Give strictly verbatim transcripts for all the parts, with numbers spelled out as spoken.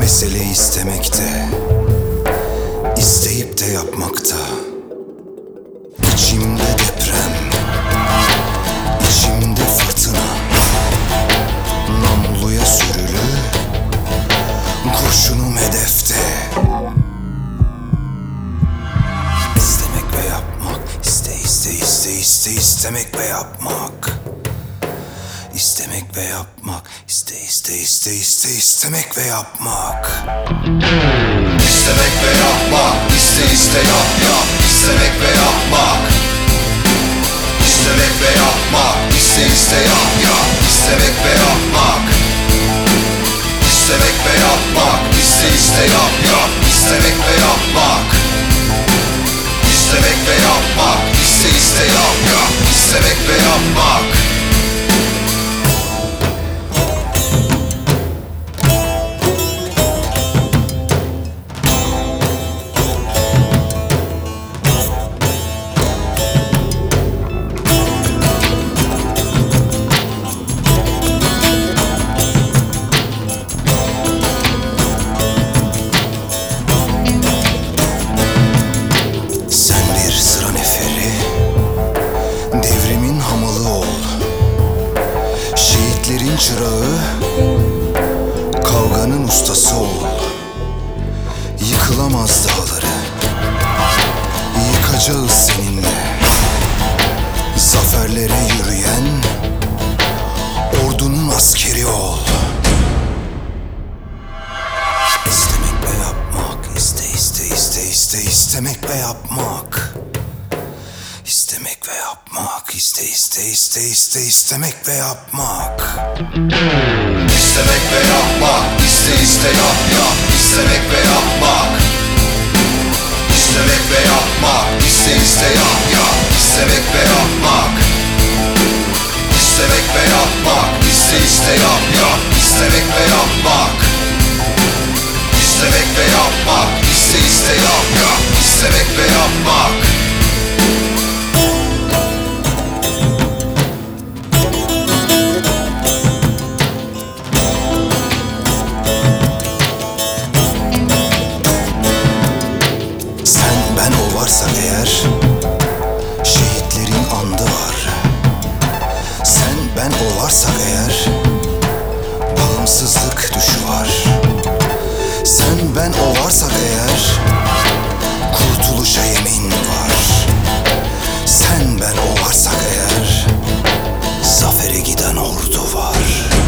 Mesele istemekte, isteyip de yapmakta. İçimde deprem, içimde fırtına. Namluya sürülü, kurşunum hedefte. İstemek ve yapmak, iste iste iste iste istemek ve yapmak. İstemek ve yapmak, iste iste iste iste istemek ve yapmak. İstemek ve yapmak, iste iste yap yap. İstemek ve yapmak. İstemek ve yapmak, iste iste yap yap. İstemek ve yapmak. İstemek ve yapmak, iste iste yap yap. İstemek ve yapmak. İstemek ve yapmak, iste iste yap yap. İstemek ve yapmak. Şehitlerin çırağı, kavganın ustası ol. Yıkılamaz dağları, yıkacağız seninle. Zaferlere yürüyen ordunun askeri ol. İstemek ve yapmak, iste iste iste iste istemek ve yapmak. İstemek ve yapmak, iste iste iste iste istemek ve yapmak. İstemek ve yapmak, iste iste yap yap. İstemek ve yapmak. İstemek ve yapmak, iste iste yap yap. İstemek ve yapmak. İstemek ve yapmak, iste iste yap yap. İstemek ve yapmak. İstemek ve yapmak, iste iste yap yap. İstemek ve yapmak. Ben o varsa eğer, şehitlerin andı var. Sen ben o varsa eğer, bağımsızlık düşü var. Sen ben o varsa eğer, kurtuluşa yemin var. Sen ben o varsa eğer, zafere giden ordu var.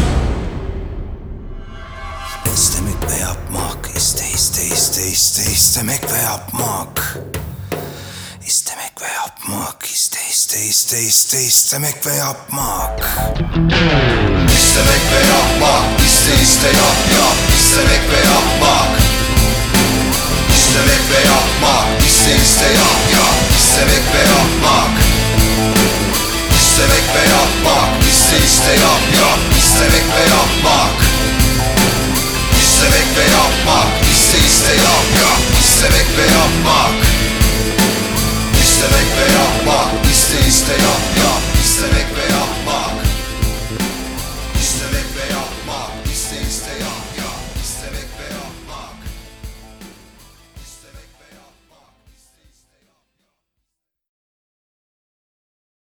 İstemek ve yapmak, iste iste iste iste istemek ve yapmak. İstemek ve yapmak, iste iste iste iste istemek ve yapmak. İstemek ve yapmak, iste iste yap yap. İstemek ve yapmak. İstemek ve yapmak, iste iste yap yap. İstemek ve yapmak. İstemek ve yapmak, iste iste yap yap. İstemek ve yapmak. İstemek ve yapmak, iste iste yap yap. İstemek ve yapmak. İstemek ve yapmak, iste iste yap